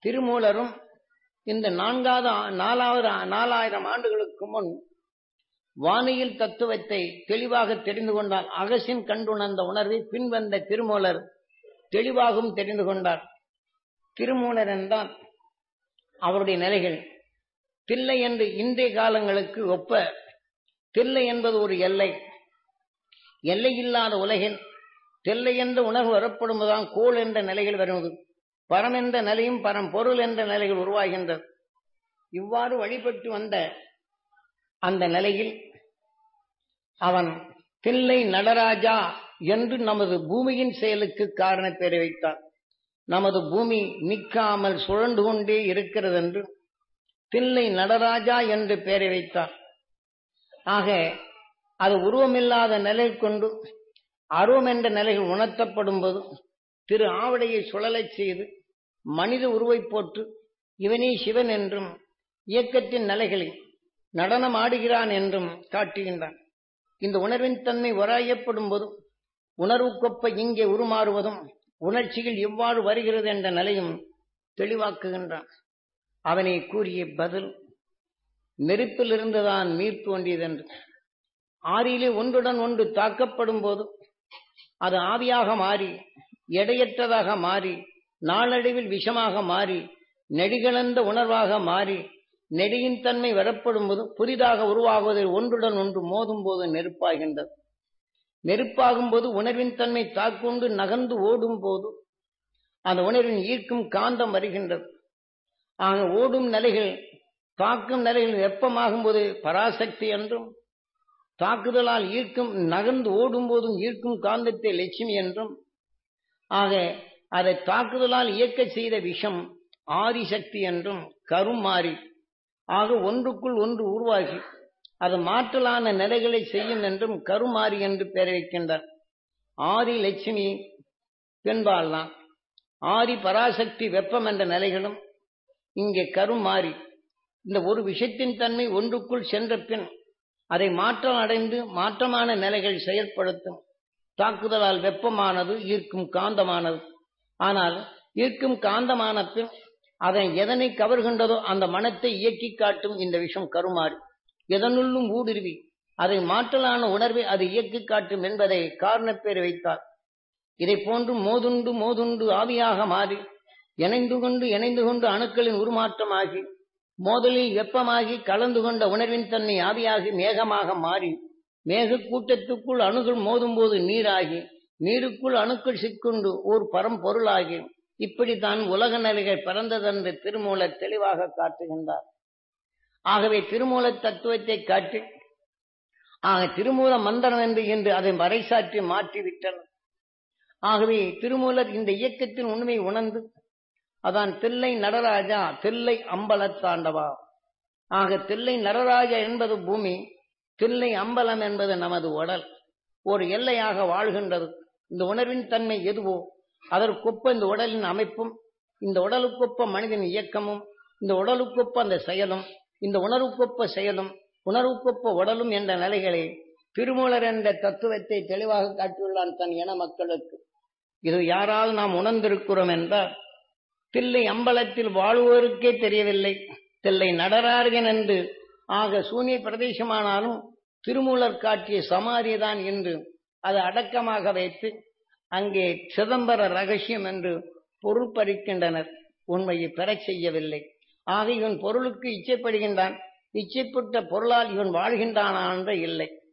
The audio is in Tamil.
திருமூலரும் இந்த 4000 ஆண்டுகளுக்கு முன் வானியல் தத்துவத்தை தெளிவாக தெரிந்து கொண்டார். அகசின் கண்டுணர்ந்த உணர்வை பின்வந்த திருமூலர் தெளிவாகவும் தெரிந்து கொண்டார். திருமூலர் என்றால் அவருடைய நிலைகள் தில்லை என்று இன்றைய காலங்களுக்கு ஒப்ப தில்லை என்பது ஒரு எல்லை, எல்லையில்லாத உலகில் தில்லை என்ற உணர்வு வரப்படுவதுதான் கோள் என்ற நிலையில் வருவது. பரம் என்ற நிலையும் பரம்பொருள் என்ற நிலையில் உருவாகின்றது. இவ்வாறு வழிபட்டு வந்த அந்த நிலையில் அவன் தில்லை நடராஜா என்று நமது பூமியின் செயலுக்கு காரண பெயரை வைத்தார். நமது பூமி நிற்காமல் சுழன்று கொண்டே இருக்கிறது என்று தில்லை நடராஜா என்று பெயரை வைத்தார். ஆக அது உருவமில்லாத நிலை கொண்டு அருவம் என்ற நிலையில் உணர்த்தப்படும் போது திரு ஆவடையை சுழலச் செய்து மனித உருவை போட்டு இவனே சிவன் என்றும் இயக்கத்தின் நிலைகளில் நடனம் ஆடுகிறான் என்றும் காட்டுகின்றான். இந்த உணர்வின் தன்மை வராயப்படும் போது உணர்வுக்கொப்ப இங்கே உருமாறுவதும் உணர்ச்சிகள் எவ்வாறு வருகிறது என்ற நிலையும் தெளிவாக்குகின்றான். அவனை கூறிய பதில் நெருப்பிலிருந்துதான் நீர் தோன்றியதென்று. ஆறிலே ஒன்றுடன் ஒன்று தாக்கப்படும் போது அது ஆவியாக மாறி எடையற்றதாக மாறி நாளடைவில் விஷமாக மாறி நெடிகளந்த உணர்வாக மாறி நெடியின் தன்மை வரப்படும் போது புதிதாக உருவாகுவதில் ஒன்றுடன் ஒன்று மோதும் போது நெருப்பாகின்றது. நெருப்பாகும் போது உணர்வின் தன்மை தாக்கொண்டு நகர்ந்து ஓடும் போது அந்த உணர்வின் ஈர்க்கும் காந்தம் வருகின்றது. ஆக ஓடும் நிலைகள் தாக்கும் நிலைகள் வெப்பமாகும் போது பராசக்தி என்றும் தாக்குதலால் ஈர்க்கும் நகர்ந்து ஓடும் போதும் ஈர்க்கும் காந்தத்தை லட்சுமி என்றும் ஆக அதை தாக்குதலால் இயக்க செய்த விஷம் ஆதிசக்தி என்றும் கரும் மாறி ஆக ஒன்றுக்குள் ஒன்று உருவாகி அது மாற்றலான நிலைகளை செய்யும் என்றும் கருமாறி என்று பெயர் வைக்கின்றார். ஆதி லட்சுமி பெண்பால்தான், ஆதி பராசக்தி வெப்பம் என்ற நிலைகளும் இங்கே கருமாறி இந்த ஒரு விஷயத்தின் தன்மை ஒன்றுக்குள் சென்ற பின் அதை மாற்றம் அடைந்து மாற்றமான நிலைகள் செயற்படுத்தும். தாக்குதலால் வெப்பமானது ஈர்க்கும் காந்தமானது. ஆனால் ஈர்க்கும் காந்தமான பின் அதை எதனை கவர்கின்றதோ அந்த மனத்தை இயக்கி காட்டும் இந்த விஷம் கருமாறி எதனுள்ளும் ஊடுருவி அதை மாற்றலான உணர்வை அது இயக்கி காட்டும் என்பதை காரணப்பேர் வைத்தார். இதை போன்று மோதுண்டு மோதுண்டு ஆவியாக மாறி இணைந்து கொண்டு அணுக்களின் உருமாற்றமாகி மோதலில் வெப்பமாகி கலந்து கொண்ட உணர்வின் தன்மை ஆவியாகி மேகமாக மாறி மேக கூட்டத்துக்குள் அணுகள் மோதும் போது நீராகி நீருக்குள் அணுக்கள் சிக்கொண்டு ஓர் பரம்பொருளாகி இப்படித்தான் உலக நிலைகள் பிறந்ததென்று திருமூலர் தெளிவாக காட்டுகின்றார். ஆகவே திருமூல தத்துவத்தை காட்டி திருமூல மந்திரம் என்று அதை மறைசாற்றி மாற்றிவிட்டனர். ஆகவே திருமூலர் இந்த இயக்கத்தின் உண்மை உணர்ந்து அதான் தில்லை நடராஜா தில்லை அம்பலத்தாண்டவா. ஆக தில்லை நடராஜா என்பது பூமி, தில்லை அம்பலம் என்பது நமது உடல். ஒரு எல்லையாக வாழ்கின்றது. இந்த உணர்வின் தன்மை எதுவோ அதற்கொப்ப இந்த உடலின் அமைப்பும் இந்த உடலுக்கொப்ப மனிதன் இயக்கமும் இந்த உடலுக்கொப்ப அந்த செயலும் இந்த உணர்வுக்கொப்ப செயலும் உணர்வுக்கொப்ப உடலும் என்ற நிலைகளை திருமூலர் என்ற தத்துவத்தை தெளிவாக காட்டியுள்ளான் தன் இன மக்களுக்கு. இது யாரால் நாம் உணர்ந்திருக்கிறோம் என்றால் தில்லை அம்பலத்தில் வாழ்வோருக்கே தெரியவில்லை. தில்லை நடராஜன் என்று ஆக சூனிய பிரதேசமானாலும் திருமூலர் காட்டிய சமாதிதான் என்று அது அடக்கமாக வைத்து அங்கே சிதம்பர ரகசியம் என்று பொருள் பறிக்கின்றனர். உண்மையை பெறச் செய்யவில்லை. ஆக இவன் பொருளுக்கு இச்சைப்படுகின்றான், இச்சைப்பட்ட பொருளால் இவன் வாழ்கின்றான இல்லை.